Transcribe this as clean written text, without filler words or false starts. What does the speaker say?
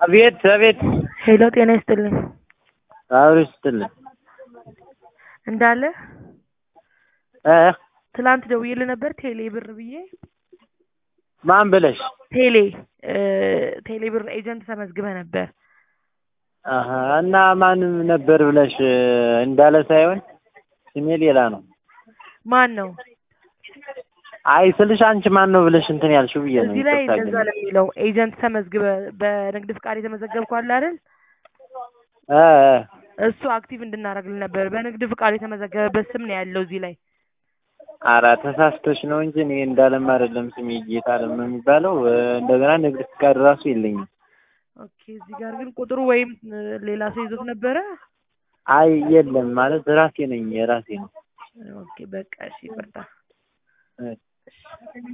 አቤት አቤት። ሄሎ ጤና ይስጥልኝ። አብሮ ይስጥልኝ። እንዳለ እ ትላንት ደውዬልህ ነበር ቴሌ ብር ብዬ። ማን ብለሽ? ቴሌ ብር ኤጀንት ተመዝግበህ ነበር። አሃ እና ማንም ነበር ብለሽ? እንዳለ ሳይሆን ስሜ ሌላ ነው። ማን ነው? አይ ስልሽ አንቺ ማን ነው ብለሽ እንትን ያልሽው ብዬ ነው። እዚህ ላይ እንደዛ ነው የሚለው። ኤጀንት ተመዝግበህ በንግድ ፍቃድ የተመዘገብከው አለ አይደል? እ እሱ አክቲቭ እንድናደርግልህ ነበር። በንግድ ፍቃድ የተመዘገበበት ስም ነው ያለው እዚህ ላይ። ኧረ ተሳስቶሽ ነው እንጂ እኔ እንዳለም አይደለም ስሜ ጌታ አለም ነው የሚባለው። እንደገና ንግድ ፍቃድ ራሱ የለኝም። ኦኬ እዚህ ጋር ግን ቁጥሩ ወይም ሌላ ሰው ይዞት ነበረ? አይ የለም ማለት ራሴ ነኝ የራሴ ነው። ኦኬ በቃ እሺ ይቅርታ።